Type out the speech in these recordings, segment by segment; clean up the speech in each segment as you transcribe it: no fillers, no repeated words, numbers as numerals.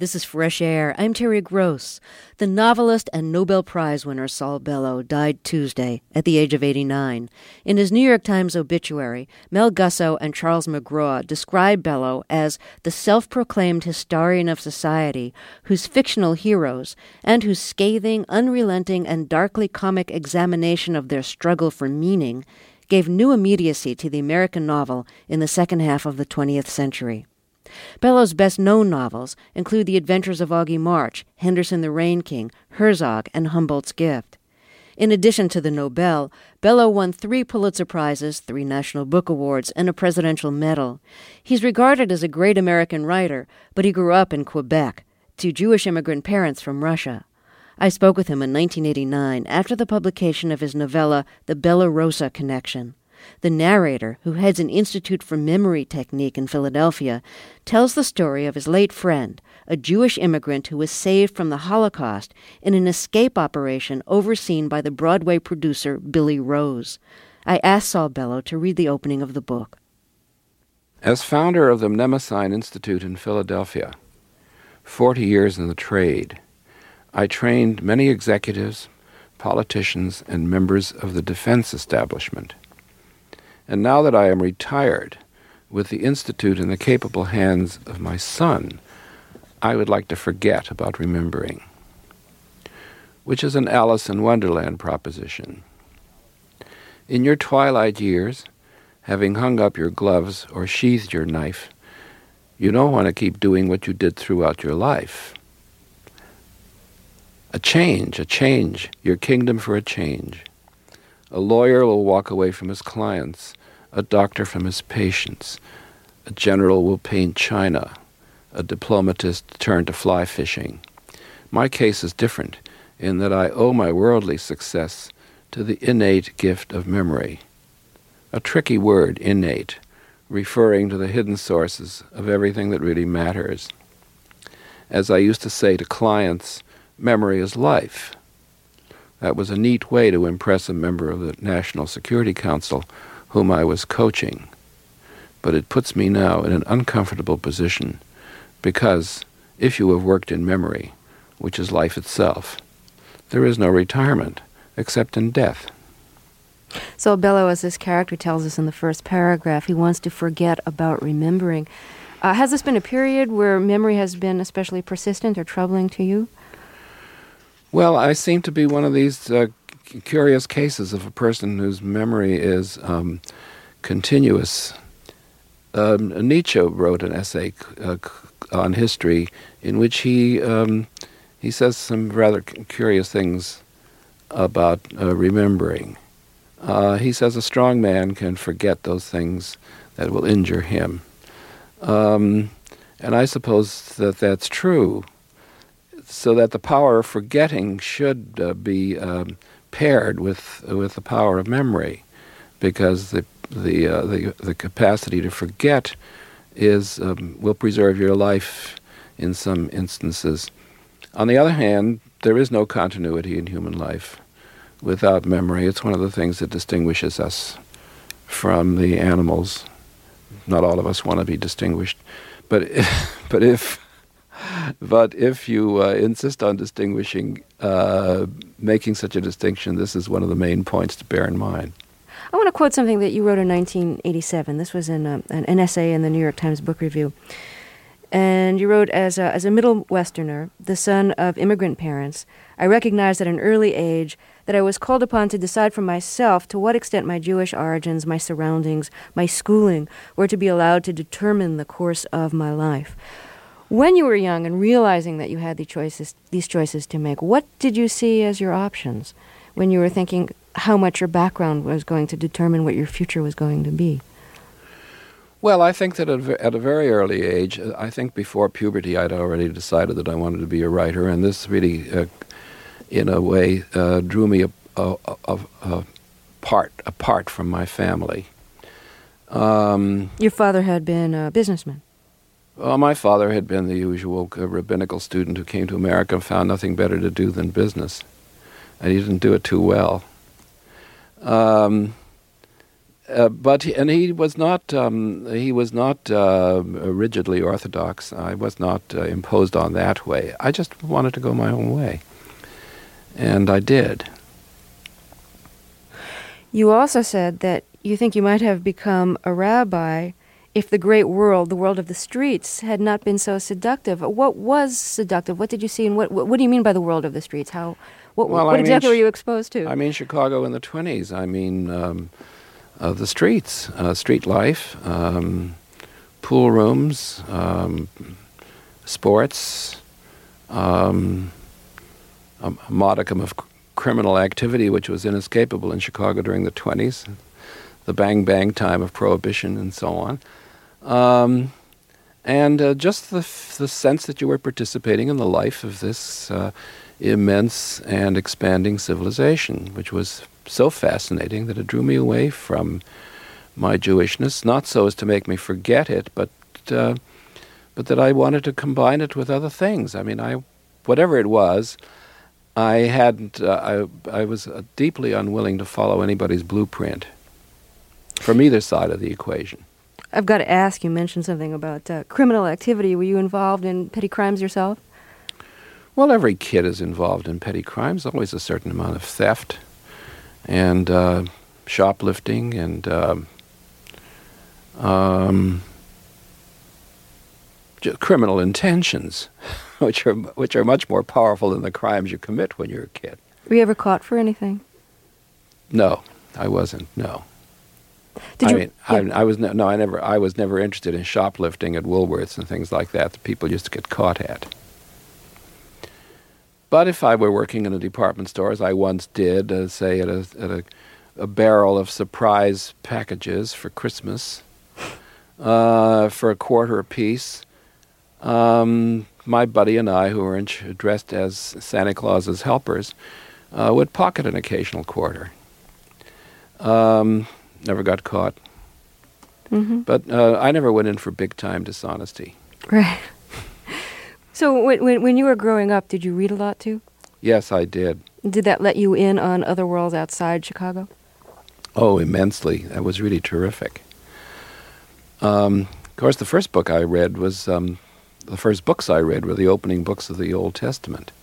This is Fresh Air. I'm Terry Gross. The novelist and Nobel Prize winner Saul Bellow died Tuesday at the age of 89. In his New York Times obituary, Mel Gussow and Charles McGraw describe Bellow as the self-proclaimed historian of society whose fictional heroes and whose scathing, unrelenting, and darkly comic examination of their struggle for meaning gave new immediacy to the American novel in the second half of the 20th century. Bellow's best-known novels include The Adventures of Augie March, Henderson the Rain King, Herzog, and Humboldt's Gift. In addition to the Nobel, Bellow won 3 Pulitzer Prizes, 3 National Book Awards, and a Presidential Medal. He's regarded as a great American writer, but he grew up in Quebec, to Jewish immigrant parents from Russia. I spoke with him in 1989 after the publication of his novella The Bella Rosa Connection. The narrator, who heads an Institute for Memory Technique in Philadelphia, tells the story of his late friend, a Jewish immigrant who was saved from the Holocaust in an escape operation overseen by the Broadway producer Billy Rose. I asked Saul Bellow to read the opening of the book. As founder of the Mnemosyne Institute in Philadelphia, 40 years in the trade, I trained many executives, politicians, and members of the defense establishment. And now that I am retired, with the Institute in the capable hands of my son, I would like to forget about remembering, which is an Alice in Wonderland proposition. In your twilight years, having hung up your gloves or sheathed your knife, you don't want to keep doing what you did throughout your life. A change, your kingdom for a change. A lawyer will walk away from his clients, a doctor from his patients. A general will paint China, a diplomatist turn to fly fishing. My case is different in that I owe my worldly success to the innate gift of memory. A tricky word, innate, referring to the hidden sources of everything that really matters. As I used to say to clients, memory is life. That was a neat way to impress a member of the National Security Council whom I was coaching. But it puts me now in an uncomfortable position because if you have worked in memory, which is life itself, there is no retirement except in death. So Bellow, as this character tells us in the first paragraph, he wants to forget about remembering. Has this been a period where memory has been especially persistent or troubling to you? Well, I seem to be one of these curious cases of a person whose memory is continuous. Nietzsche wrote an essay on history in which he says some rather curious things about remembering. He says a strong man can forget those things that will injure him. And I suppose that that's true, so that the power of forgetting should be paired with the power of memory, because the capacity to forget will preserve your life in some instances. On the other hand, there is no continuity in human life without memory. It's one of the things that distinguishes us from the animals. Not all of us want to be distinguished, but if you insist on distinguishing, making such a distinction, this is one of the main points to bear in mind. I want to quote something that you wrote in 1987. This was in an essay in the New York Times Book Review. And you wrote, as a Middle Westerner, the son of immigrant parents, I recognized at an early age that I was called upon to decide for myself to what extent my Jewish origins, my surroundings, my schooling were to be allowed to determine the course of my life. When you were young and realizing that you had these choices to make, what did you see as your options when you were thinking how much your background was going to determine what your future was going to be? Well, I think that at a very early age, I think before puberty, I'd already decided that I wanted to be a writer, and this really, in a way, drew me apart from my family. Your father had been a businessman. Well, my father had been the usual rabbinical student who came to America and found nothing better to do than business, and he didn't do it too well. he was not rigidly orthodox. I was not imposed on that way. I just wanted to go my own way, and I did. You also said that you think you might have become a rabbi if the great world, the world of the streets, had not been so seductive. What was seductive? What did you see, and what do you mean by the world of the streets? What exactly were you exposed to? I mean Chicago in the 20s. I mean the streets, street life, pool rooms, sports, a modicum of criminal activity, which was inescapable in Chicago during the 20s, the bang-bang time of Prohibition and so on. And just the sense that you were participating in the life of this immense and expanding civilization, which was so fascinating that it drew me away from my Jewishness, not so as to make me forget it, but that I wanted to combine it with other things. I mean, whatever it was, I was deeply unwilling to follow anybody's blueprint from either side of the equation. I've got to ask, you mentioned something about criminal activity. Were you involved in petty crimes yourself? Well, every kid is involved in petty crimes, always a certain amount of theft and shoplifting and criminal intentions, which are much more powerful than the crimes you commit when you're a kid. Were you ever caught for anything? No, I wasn't. No. I was never interested in shoplifting at Woolworths and things like that people used to get caught at. But if I were working in a department store, as I once did, say at a barrel of surprise packages for Christmas, for $0.25 apiece, my buddy and I, who were dressed as Santa Claus's helpers, would pocket an occasional quarter. Never got caught. Mm-hmm. But I never went in for big-time dishonesty. Right. So when you were growing up, did you read a lot too? Yes, I did. Did that let you in on other worlds outside Chicago? Oh, immensely. That was really terrific. Of course, the first book I read was, the first books I read were the opening books of the Old Testament,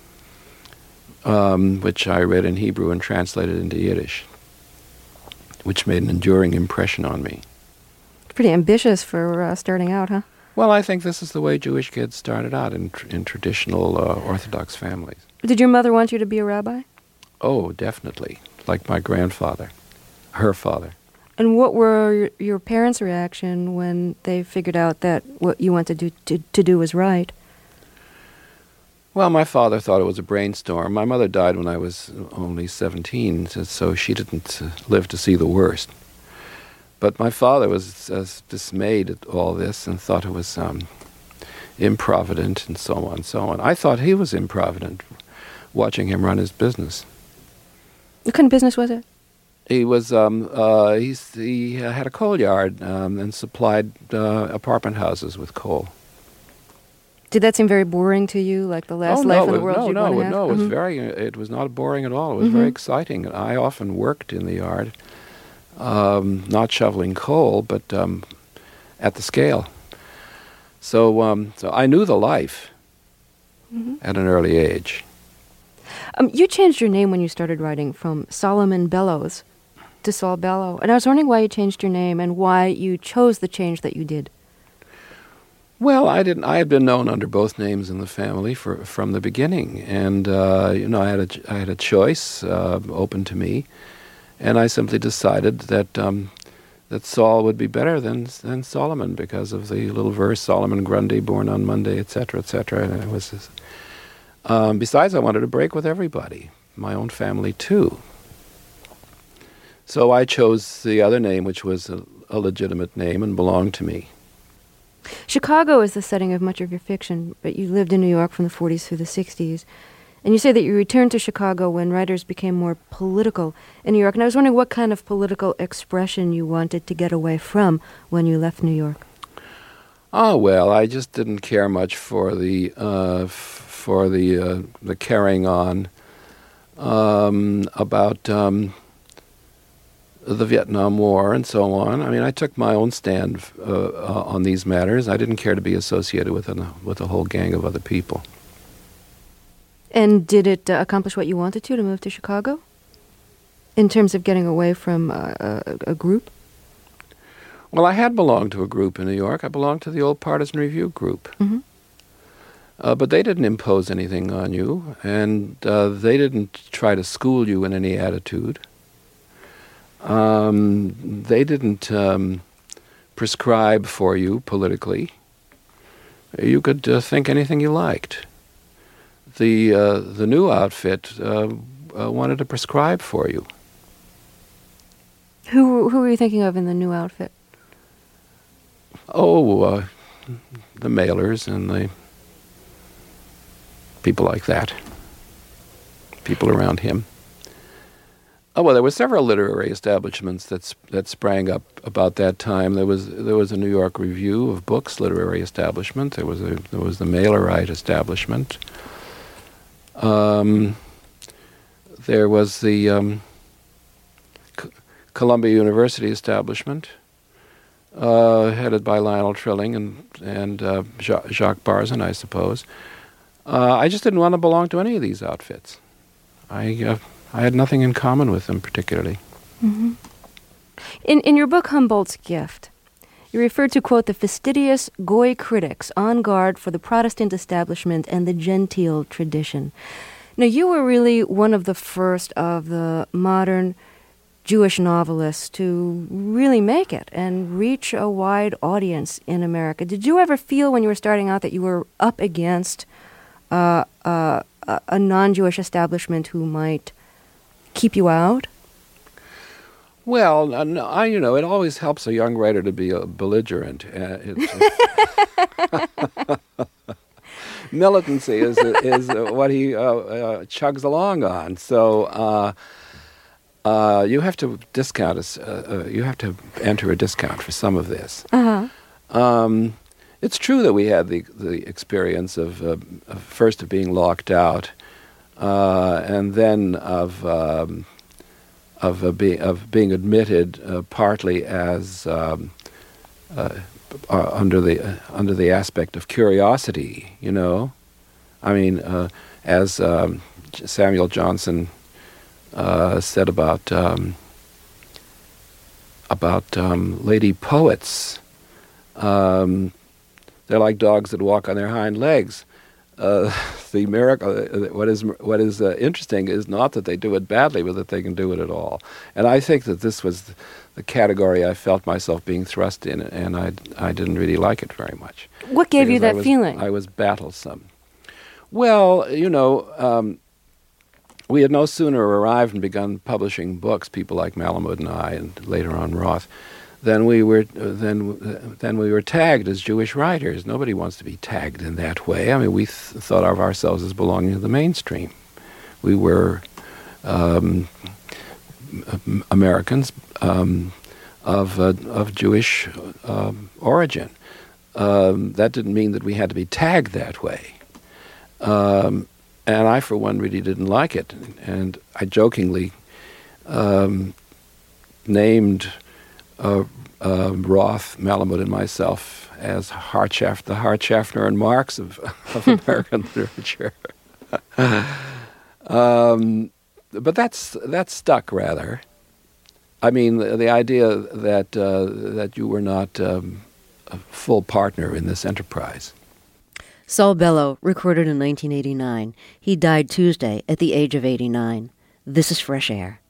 which I read in Hebrew and translated into Yiddish, which made an enduring impression on me. Pretty ambitious for starting out, huh? Well, I think this is the way Jewish kids started out in traditional Orthodox families. Did your mother want you to be a rabbi? Oh, definitely. Like my grandfather, her father. And what were your parents' reaction when they figured out that what you wanted to do was right? Well, my father thought it was a brainstorm. My mother died when I was only 17, so she didn't live to see the worst. But my father was dismayed at all this and thought it was improvident and so on and so on. I thought he was improvident, watching him run his business. What kind of business was it? He was he had a coal yard and supplied apartment houses with coal. Did that seem very boring to you, like the last life of the world you'd want to have? No, it was it was not boring at all. It was very exciting. I often worked in the yard, not shoveling coal, but at the scale. So I knew the life at an early age. You changed your name when you started writing from Solomon Bellows to Saul Bellow. And I was wondering why you changed your name and why you chose the change that you did. Well, I didn't. I had been known under both names in the family from the beginning, and I had a choice open to me, and I simply decided that that Saul would be better than Solomon because of the little verse Solomon Grundy, born on Monday, etc., etc. And it was. Besides, I wanted to break with everybody, my own family too. So I chose the other name, which was a legitimate name and belonged to me. Chicago is the setting of much of your fiction, but you lived in New York from the 40s through the 60s. And you say that you returned to Chicago when writers became more political in New York. And I was wondering what kind of political expression you wanted to get away from when you left New York. Oh, well, I just didn't care much for the carrying on about the Vietnam War and so on. I mean, I took my own stand on these matters. I didn't care to be associated with a whole gang of other people. And did it accomplish what you wanted to move to Chicago? In terms of getting away from a group? Well, I had belonged to a group in New York. I belonged to the old Partisan Review group. Mm-hmm. But they didn't impose anything on you, and they didn't try to school you in any attitude. They didn't prescribe for you politically. You could think anything you liked. The new outfit wanted to prescribe for you. Who were you thinking of in the new outfit? Oh, the mailers and the people like that. People around him. Oh, well, there were several literary establishments that sprang up about that time. There was a New York Review of Books literary establishment. There was the Mailerite establishment. There was the Columbia University establishment, headed by Lionel Trilling and Jacques Barzun, I suppose. I just didn't want to belong to any of these outfits. I had nothing in common with them particularly. Mm-hmm. In your book, Humboldt's Gift, you refer to, quote, the fastidious Goy critics on guard for the Protestant establishment and the genteel tradition. Now, you were really one of the first of the modern Jewish novelists to really make it and reach a wide audience in America. Did you ever feel when you were starting out that you were up against a non-Jewish establishment who might keep you out? Well, it always helps a young writer to be belligerent. Militancy is what he chugs along on. So you have to discount you have to enter a discount for some of this. Uh-huh. It's true that we had the experience of first of being locked out, and then of being admitted partly as under the aspect of curiosity. You know, I mean, as Samuel Johnson said about lady poets. They're like dogs that walk on their hind legs. The miracle, what is interesting is not that they do it badly, but that they can do it at all. And I think that this was the category I felt myself being thrust in, and I didn't really like it very much. What gave you that feeling? I was battlesome. Well, we had no sooner arrived and begun publishing books, people like Malamud and I, and later on Roth, then we were tagged as Jewish writers. Nobody wants to be tagged in that way. I mean, we thought of ourselves as belonging to the mainstream. We were Americans of Jewish origin. That didn't mean that we had to be tagged that way. And I, for one, really didn't like it. And I jokingly named Roth, Malamud, and myself as the Hart Schaffner and Marx of American literature. But that's stuck rather. I mean, the idea that you were not a full partner in this enterprise. Saul Bellow, recorded in 1989. He died Tuesday at the age of 89. This is Fresh Air.